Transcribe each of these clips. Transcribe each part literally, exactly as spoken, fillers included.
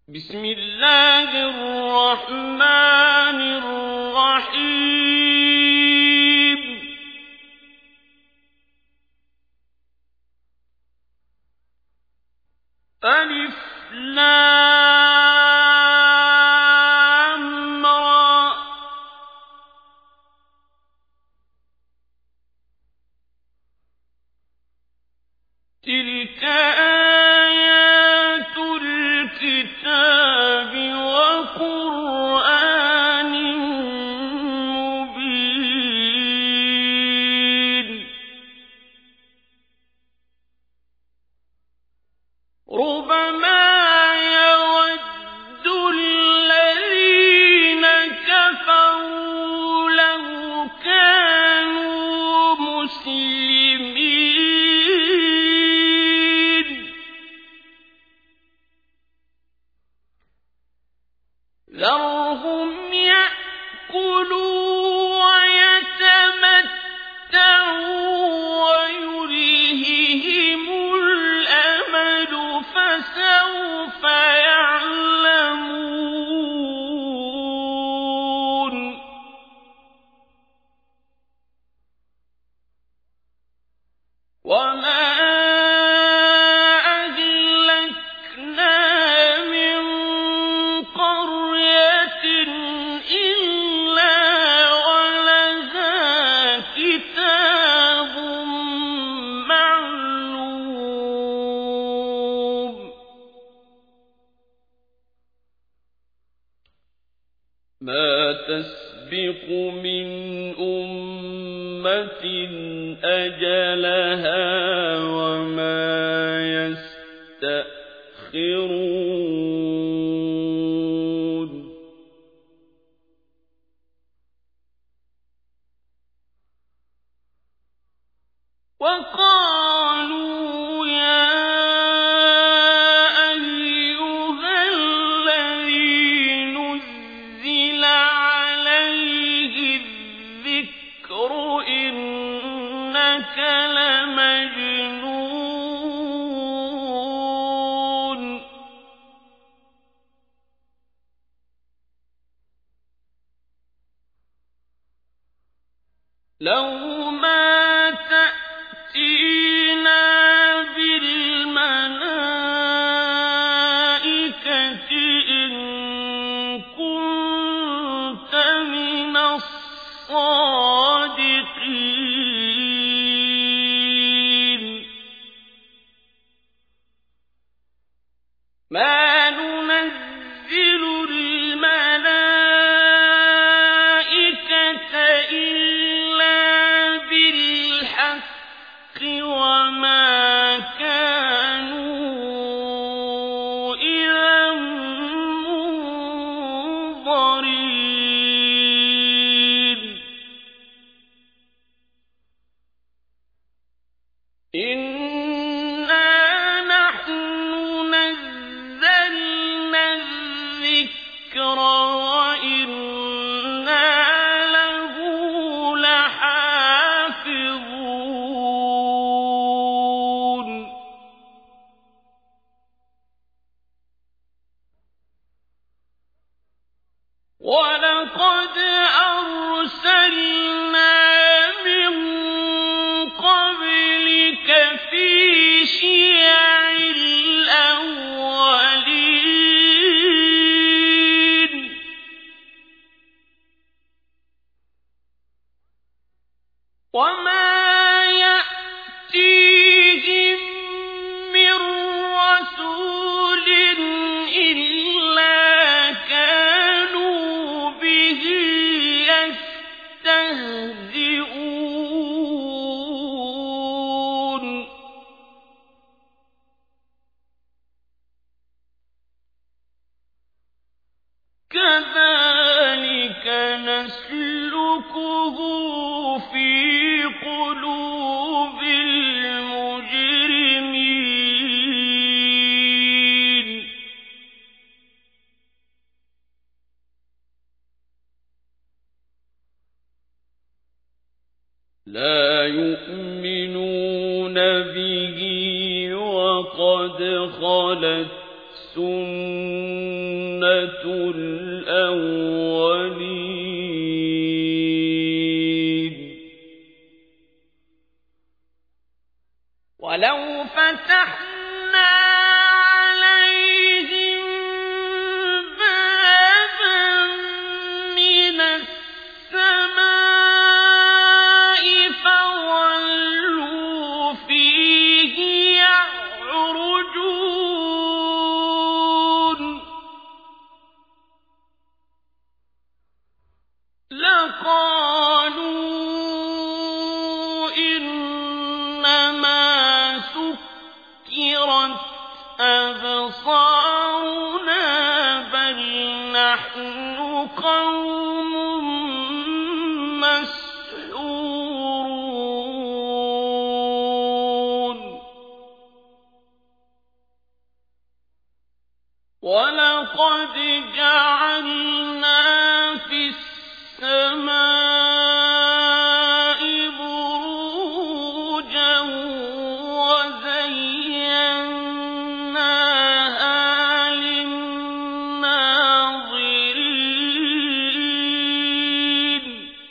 بسم الله الرحمن الرحيم ألف لام را تلك آيات الكتاب وقرآن مبين ربما يود الذين كفروا لو كانوا مسلمين ذرهم يأكلوا ويتمتعوا ويلههم الأمل فسوف يعلمون وما أهلكنا من قرية إلا ولها كتاب معلوم ما تسبق من أمة أجلها وما يستأخرون وقالوا يا أيها الذي نزل عليه الذكر إنك لمجنون لو ما تأتينا بالملائكة إن كنت من الصادقين ما ننزل الملائكة إلا بالحق وما كانوا إذا منظرين إنا نحن نزلنا الذكر وإنا له لحافظون ولقد أرسلنا من قبلك في شيع الأولين وما يأتيهم من رسول إلا كانوا به يستهزئون كذلك نسلكه في قلوب المجرمين لا يؤمنون به وقد خلت سنة الأولين ولو فتحنا عليهم بابا من السماء فظلوا فيه يعرجون لقالوا إنما سكرت أبصارنا بل نحن قوم مسحورون ولقد جعلنا في السماء بروجا وزيناها للناظرين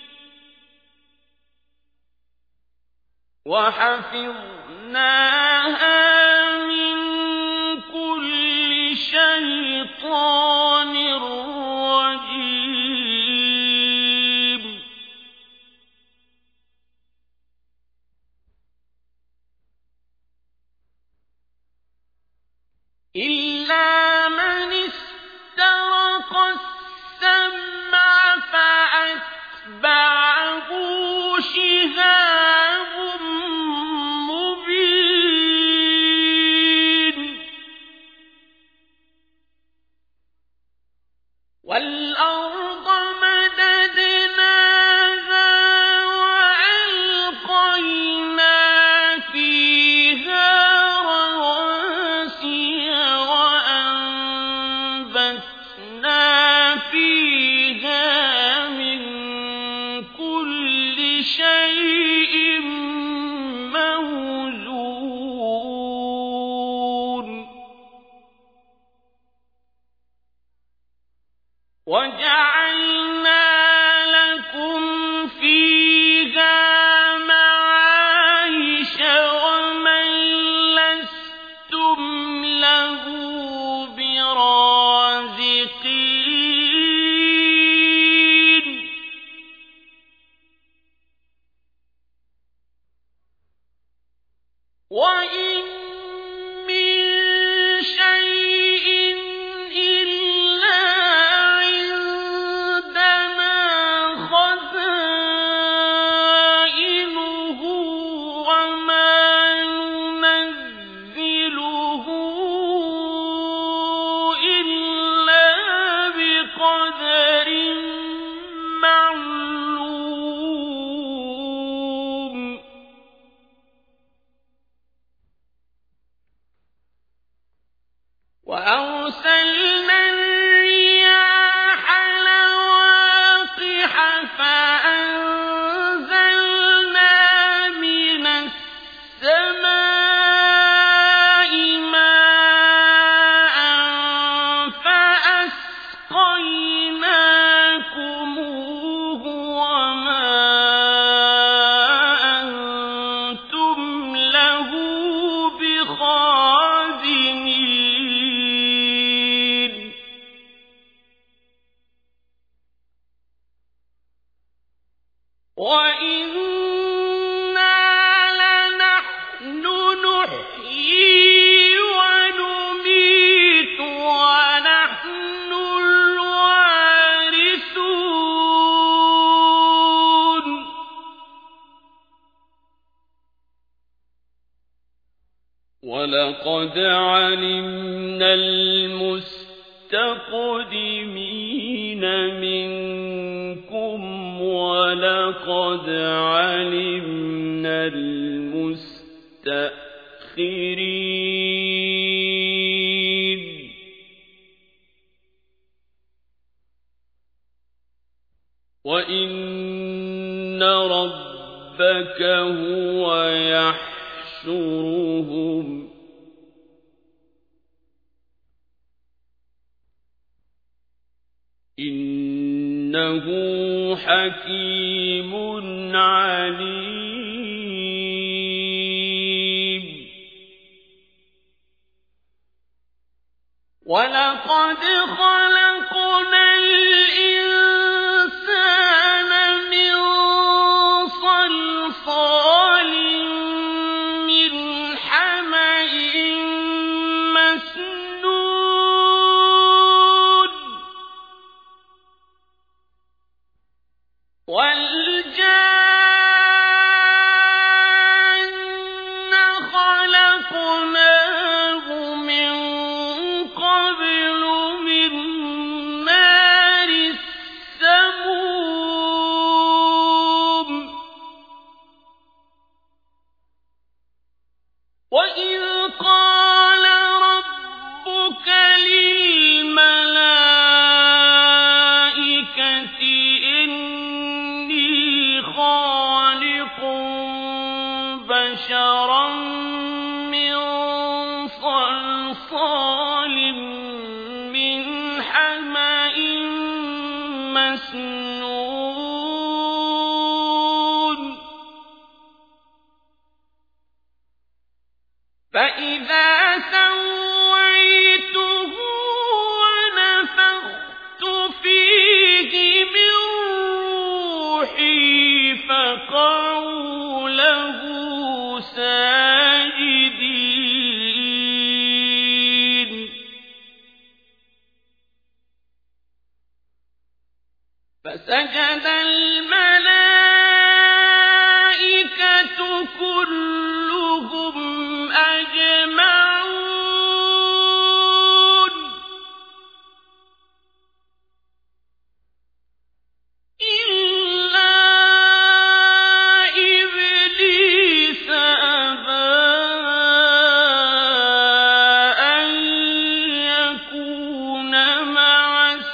وحفظناها من كل شيطان رجيم إلا من استرق السمع فأتبعه شهاب مبين والأرض مددناها وألقينا فيها رواسي وأنبتنا فيها من كل شيء موزون وجعلنا لكم فيها معايش ومن لستم له برازقين وإن من شيء إلا عندنا خزائنه وما ننزله إلا بقدر معلوم وأرسلنا الرياح لواقح فأنزلنا من السماء ماء فأسقيناكموه وما أنتم له بخازنين وإنا لنحن نحيي ونميت ونحن الوارثون ولقد علمنا المستقدمين منكم ولقد علمنا المستأخرين وإن ربك هو يحشرهم إنه حكيم عليم. ولقد خلقنا الإنسان من صلصال من حمإ مسنون والجان خلقناه من قبل من نار السموم وإذ قال ربك للملائكة إني خالق بشرا من صلصال من حمإ مسنون فإذا سويته ونفخت فيه من روحي فقعوا له ساجدين. فسجد الملائكة كلهم أجمعون إلا إبليس أبى أن يكون مع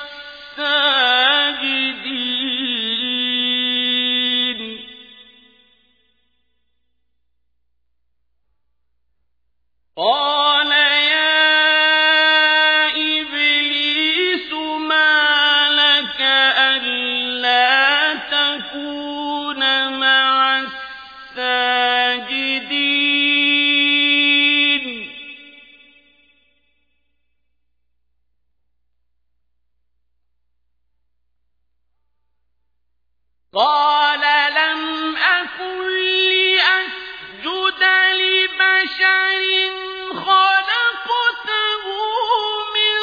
الساجدين. قال يا إبليس ما لك ألا تكون مع الساجدين. قال لم أكن لأسجد لبشر خلقته من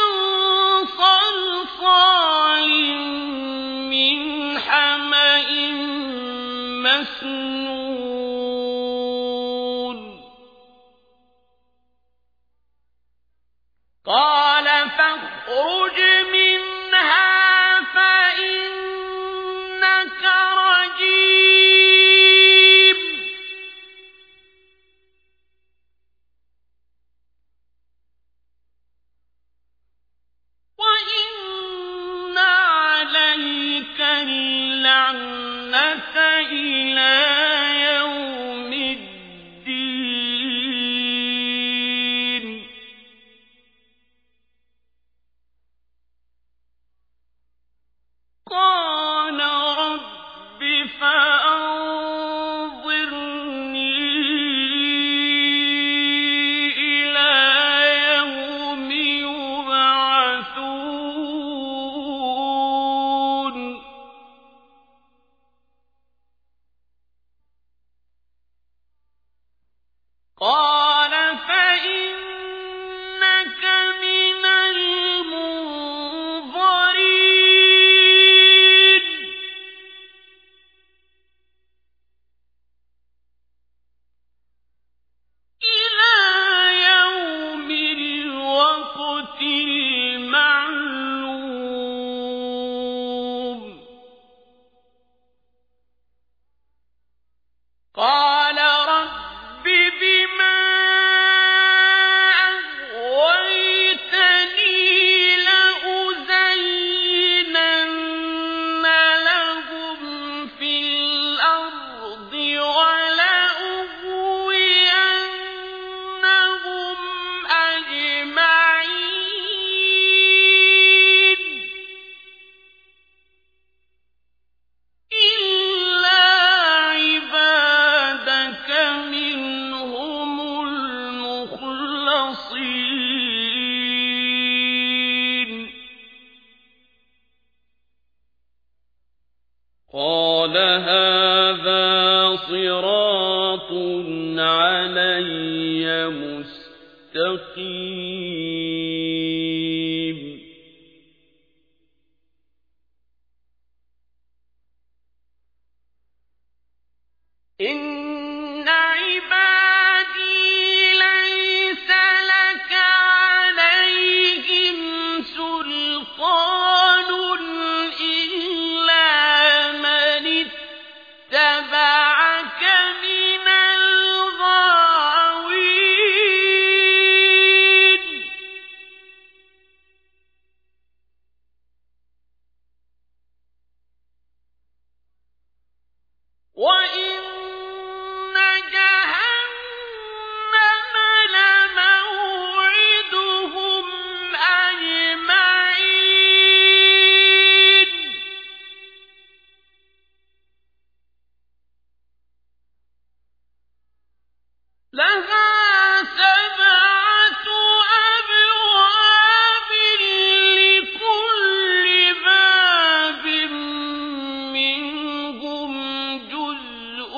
صلصال من حمإ مسنون. قال فاخرج منها فإنك رجيم. وإن عليك اللعنة إلى يوم الدين. قال رب فأنظرني إلى يوم يبعثون. قال هذا صراط علي مستقيم إن عبادي ليس لك عليهم سلطان إلا من اتبعك من الغاوين وإن جهنم لموعدهم أجمعين لها سبعة أبواب لكل باب منهم جزء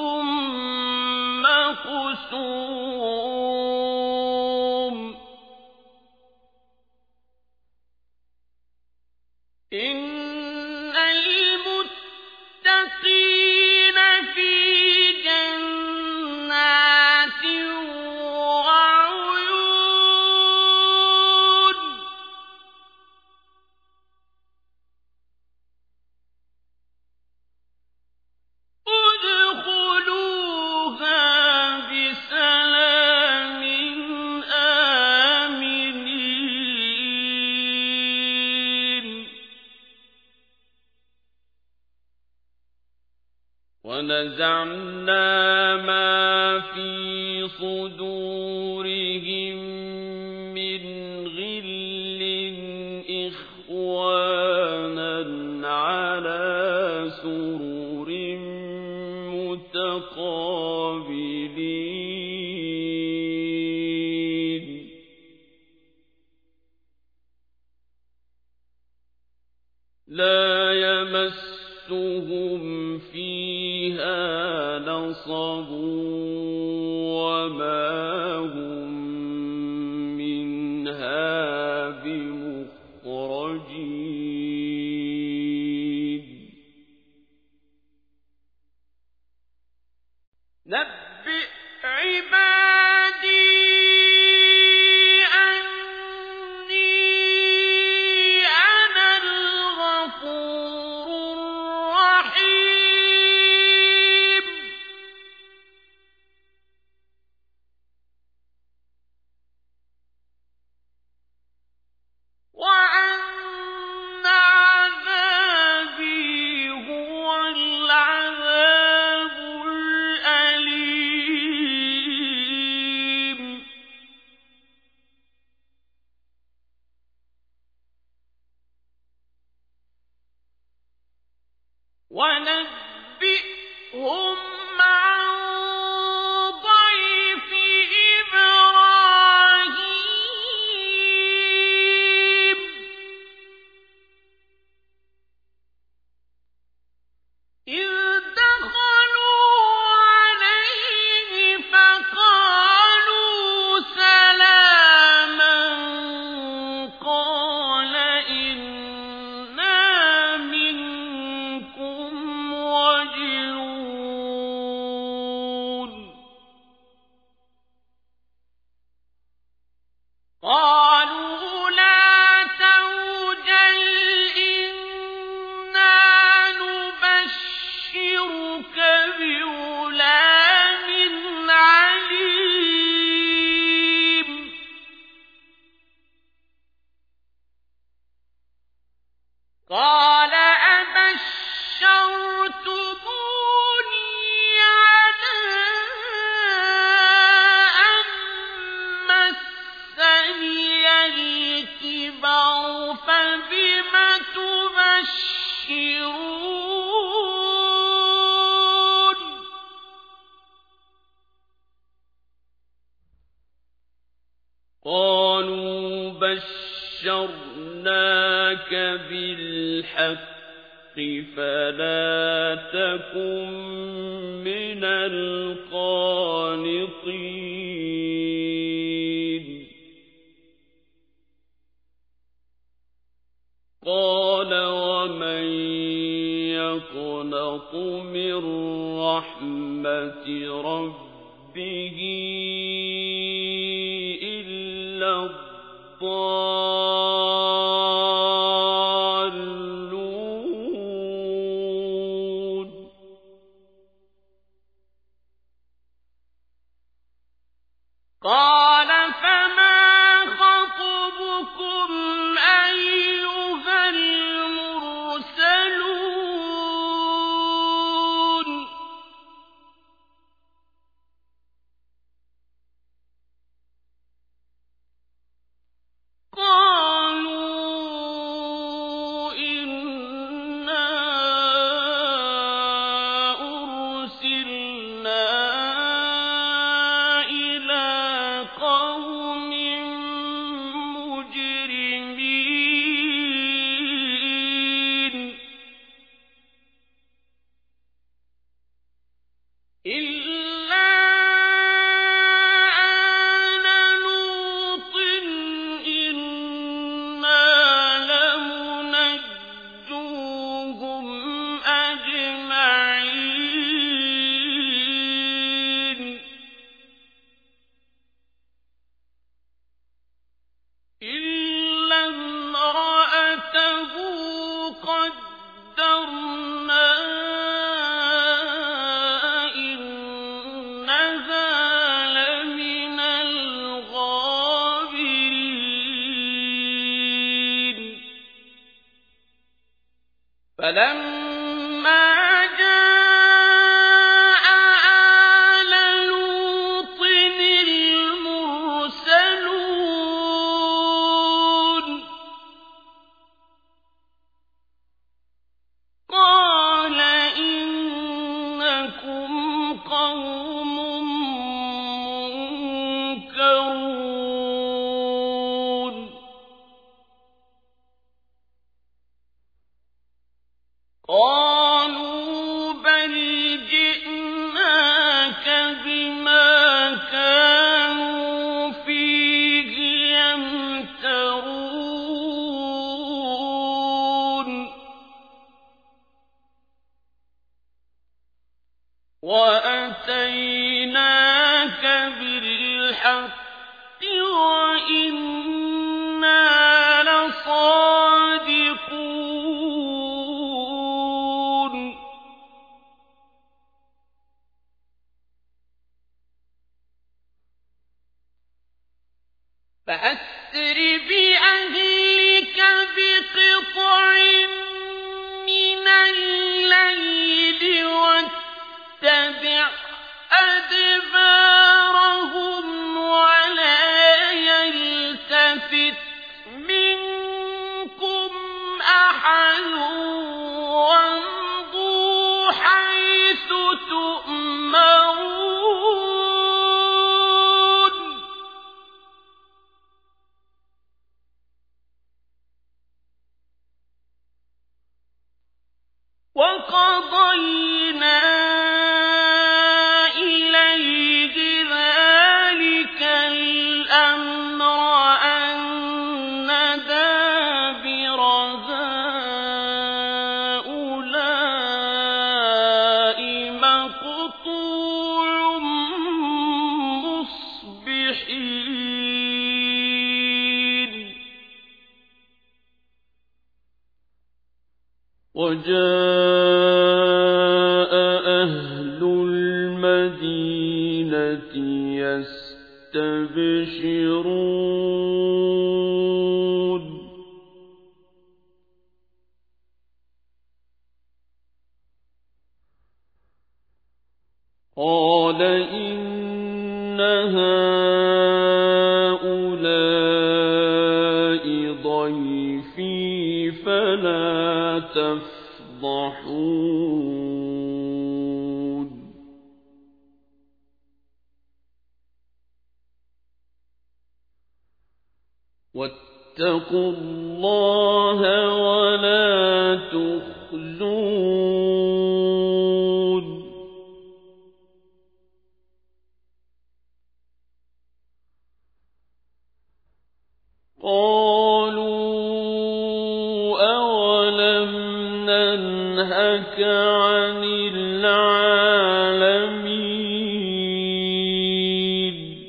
مقسوم إن المتقين في جنات وعيون ادخلوها بسلام آمنين ونزعنا ما في صدورهم من غل إخوانا على سرر متقابلين لا يمسهم فيها نصب وما هم منها بمخرجين نبئ عبادي أني أنا الغفور الرحيم وأن عذابي هو العذاب الأليم ونبئهم عن ضيف إبراهيم إذ دخلوا عليه فقالوا سلاما قال إنا منكم وجلون قالوا لا توجل إنا نبشرك بغلام عليم قال أبشرتموني على أن مسني الكبر فبم تبشرون قالوا بشرناك بالحق فلا تكن من القانطين قال ومن يقنط من رحمة ربه إلا الضالون قال فما خطبكم أيها المرسلون قالوا إنا أرسلنا إلى قوم مجرمين إلا آل لوط إنا لمنجوهم أجمعين إلا امرأته قدرنا إنها لمن الغابرين فلما جاء آل لوط المرسلون قال إنكم قوم منكرون قالوا بل جئناك بما كانوا فيه يمترون وأتيناك بالحق وإنا لصادقون فأسر بأهلك بقطع من الليل واتبع أدبارهم ولا يلتفت منكم أحد وامضوا حيث تؤمرون وقضينا إليه ذلك الأمر أن دابر هؤلاء مقطوع مصبحين وجاء أهل المدينة يستبشرون قال إن هؤلاء ضيفي فلا تفضحون واتقوا الله ولا تخزون ننهك عن العالمين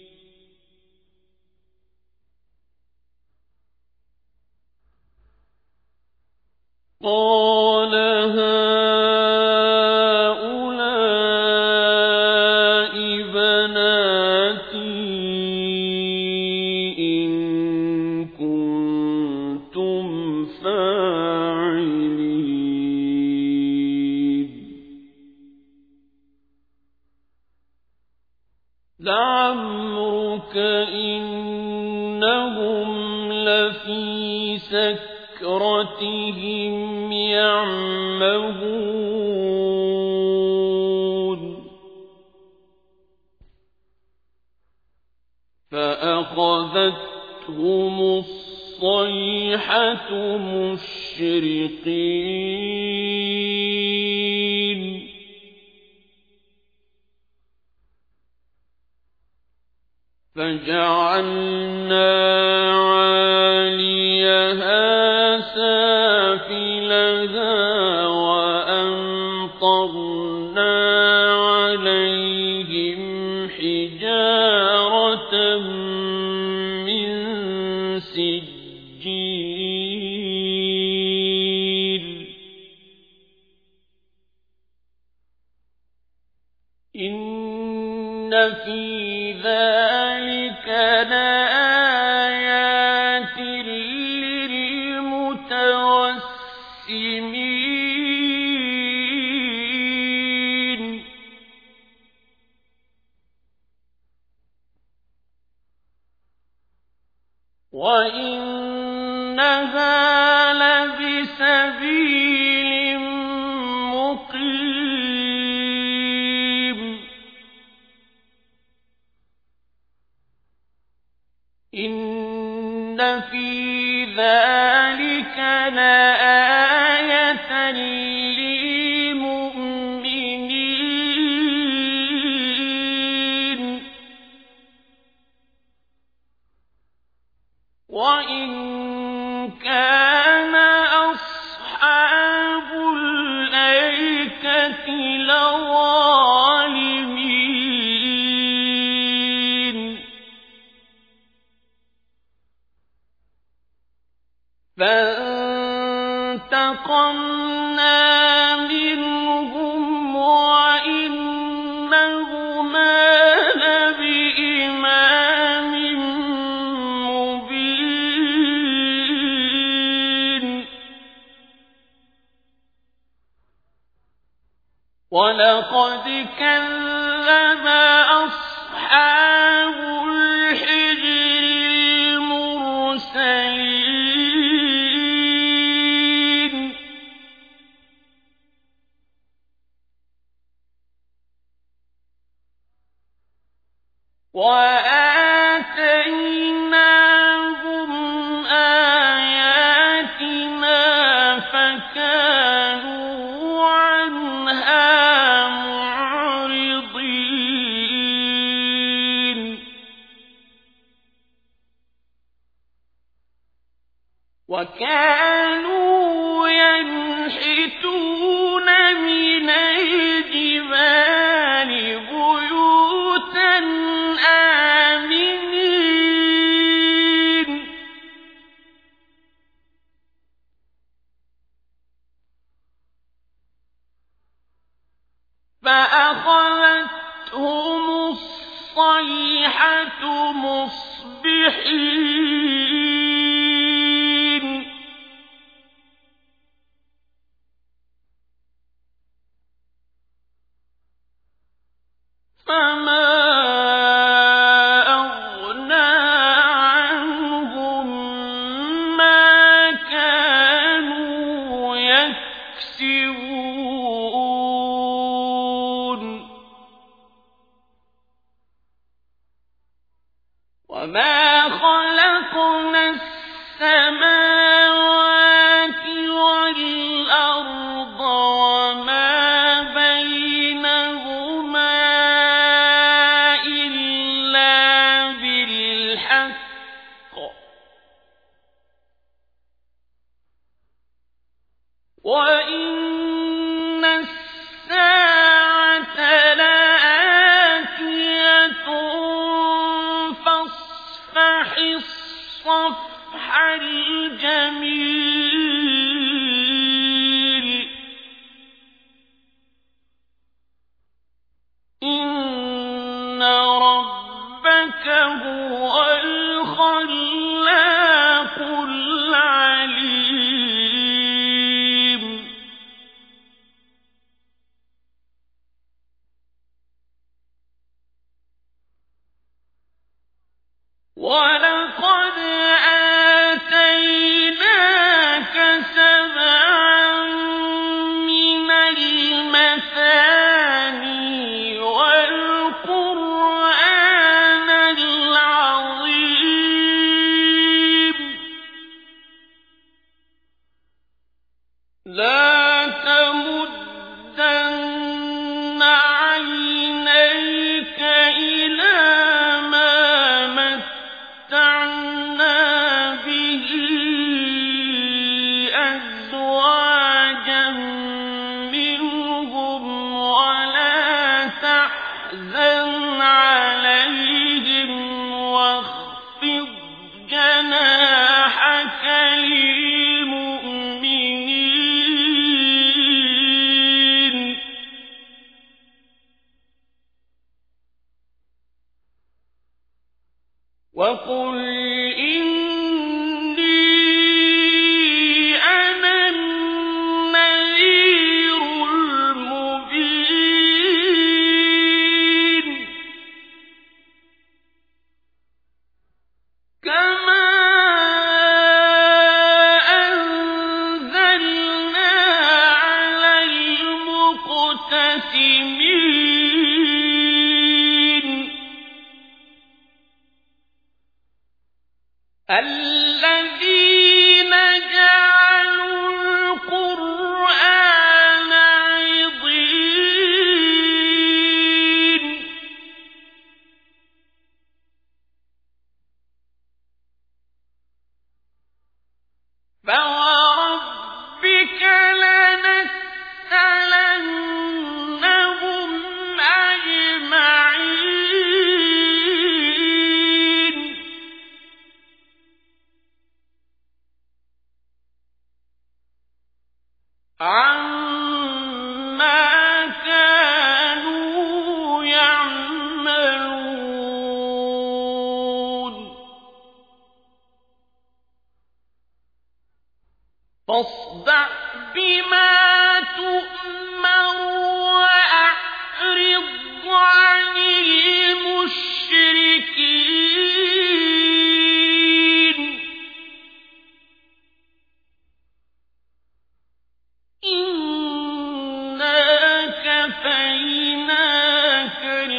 قال هؤلاء بناتي إن كنتم فاعلين لعمرك إنهم لفي سكرتهم يعمهون فأخذتهم الصيحة مشرقين فجعلنا عاليها سافلها وأمطرنا عليهم حجارة من سجيل إن في ذلك لآيات للمتوسمين وإنها لبسبيل مقيم إن في ذلك لآية للمؤمنين وإن كان أصحاب الأيكة لظالمين فانتقمنا منهم وإنهما لبإمام مبين ولقد كذب أصحاب الحجر المرسلين وآتيناهم آياتنا فكانوا عنها معرضين وكانوا ينحتون من الجبال بيوتا آمنين فأخذتهم الصيحة مصبحين فما أغنى عنهم ما كانوا يكسبون وما خلقنا السماوات والأرض وما بينهما وَإِنَّ السَّاعَةَ لَآتِيَةٌ فَاصْفَحِ الصَّفْحَ الْجَمِيلَ إِنَّ رَبَّكَ هُوَ الْخَلَّاقُ الْعَلِيمُ وَلَقَدْ آتَيْنَاكَ سَبْعًا مِنَ الْمَثَانِي وَالْقُرْآنَ الْعَظِيمَ لَا تَمُدَّنَّ عَيْنَيْكَ إِلَىٰ مَا مَتَّعْنَا بِهِ أَزْوَاجًا مِّنْهُمْ وَلَا تَحْزَنْ عَلَيْهِمْ وَاخْفِضْ جَنَاحَكَ لِلْمُؤْمِنِينَ وَقُلْ إِنِّي أَنَا النَّذِيرُ الْمُبِينُ كَمَا أَنزَلْنَا عَلَى الْمُقْتَسِمِينَ الَّذِينَ جَعَلُوا الْقُرْآنَ عِضِينَ فَوَرَبِّكَ لَنَسْأَلَنَّهُمْ أَجْمَعِينَ عَمَّا كَانُوا يَعْمَلُونَ فاصدع بما تؤمر وأعرض عن المشركين إنا كفيناك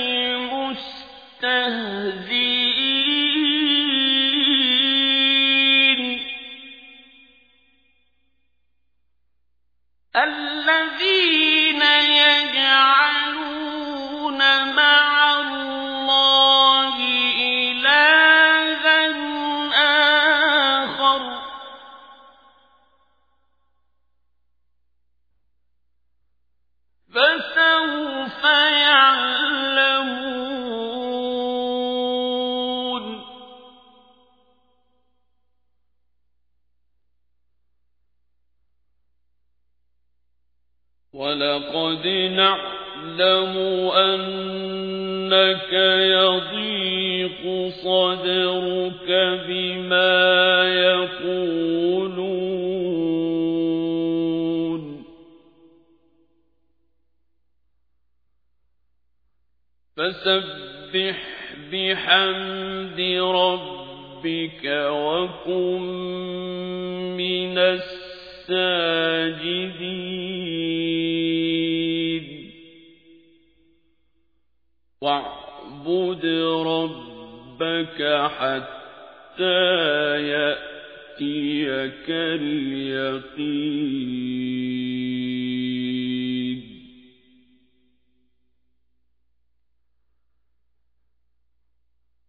المستهزئين الذين يجعلون مع الله إلها آخر فسوف يعلمون وَلَقَدْ نَعْلَمُ أَنَّكَ يَضِيقُ صَدْرُكَ بِمَا يَقُولُونَ فَسَبِّحْ بِحَمْدِ رَبِّكَ وَكُن مِّنَ السَّاجِدِينَ وَاعْبُدْ رَبَّكَ حَتَّى يَأْتِيَكَ الْيَقِينُ